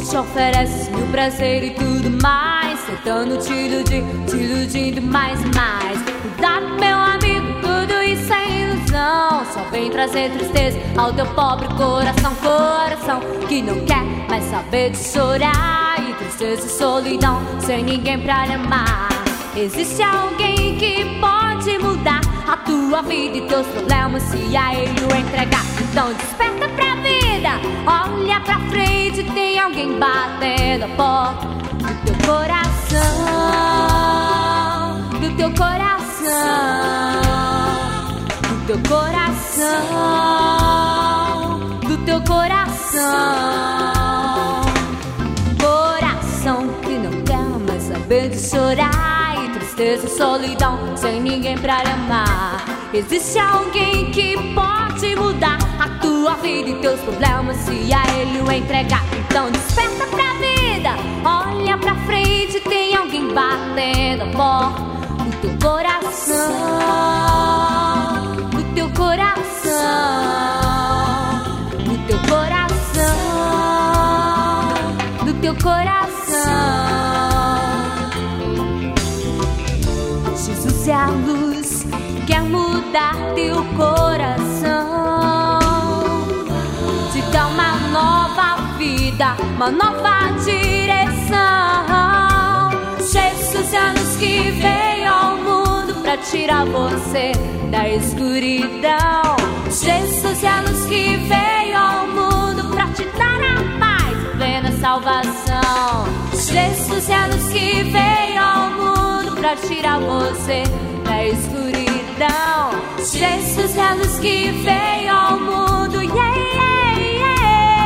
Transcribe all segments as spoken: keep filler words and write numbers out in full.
te oferece mil prazer e tudo mais, tentando te iludir, te iludindo mais e mais. Cuidado, meu amigo, tudo isso é ilusão, só vem trazer tristeza ao teu pobre coração. Coração que não quer mais saber de chorar, e tristeza e solidão, sem ninguém pra lhe amar. Existe alguém que pode mudar a tua vida e teus problemas se a ele o entregar. Então desperta pra vida, olha pra frente, tem alguém batendo a porta do teu coração, do teu coração, do teu coração, do teu coração. Coração que não quer mais saber de chorar, e tristeza e solidão, sem ninguém pra lhe amar. Existe alguém que pode mudar a tua vida e teus problemas se a ele o entregar. Então desperta pra vida, olha pra frente, tem alguém batendo a porta do teu coração, do teu coração, do teu coração, do teu coração. Jesus é a luz que quer mudar teu coração, te dá uma nova vida, uma nova direção. Jesus é a luz que veio ao mundo pra tirar você da escuridão. Jesus é a luz que veio ao mundo pra te dar a paz e plena salvação. Jesus é a luz que veio ao mundo pra tirar você da escuridão. Jesus é a luz que veio ao mundo, yeah, yeah, yeah.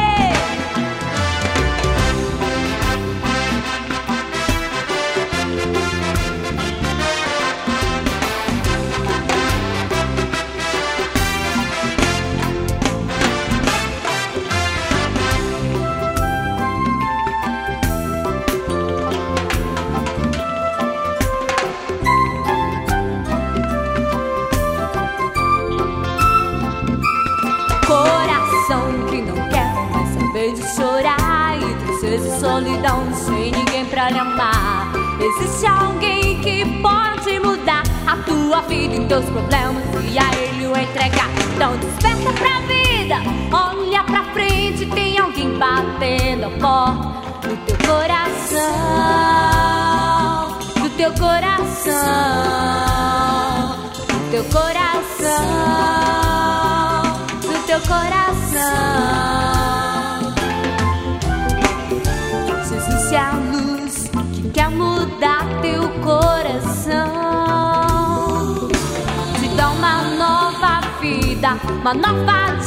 Coração que não quer mais saber de chorar, e tristeza e solidão, sem ninguém pra lhe amar. Existe alguém que pode mudar a tua vida e teus problemas e a ele o entregar. Então desperta pra vida, olha pra frente, tem alguém batendo a porta do teu coração, do teu coração, do teu coração, teu coração. Jesus é a luz que quer mudar teu coração, te dá uma nova vida, uma nova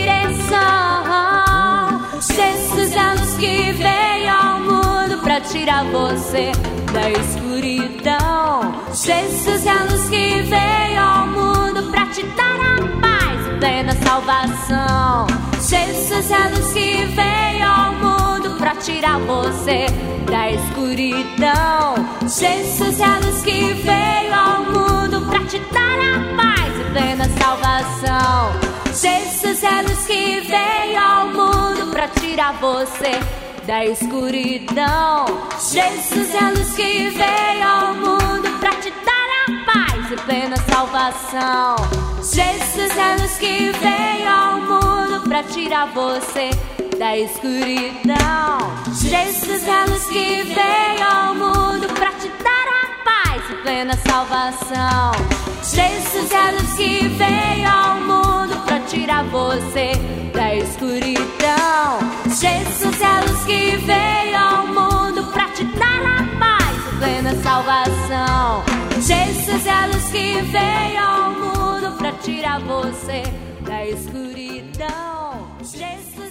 direção. Jesus é a luz que veio ao mundo pra tirar você da escuridão. Jesus é a luz que veio ao mundo pra te dar a paz e plena salvação. Jesus é a luz que veio ao mundo pra tirar você da escuridão. Jesus é a luz que veio ao mundo pra te dar a paz e plena salvação. Jesus é a luz que veio ao mundo pra tirar você da escuridão. Jesus é a luz que veio ao mundo pra te dar a paz e plena salvação. Jesus é a luz que veio ao mundo pra tirar você da escuridão. Jesus é a luz que veio ao mundo pra te dar a paz e plena salvação. Jesus é a luz que veio ao mundo pra tirar você da escuridão. Jesus é a luz que veio ao mundo pra te dar a paz e plena salvação. Jesus é a luz que veio ao mundo pra tirar você da escuridão. Jesus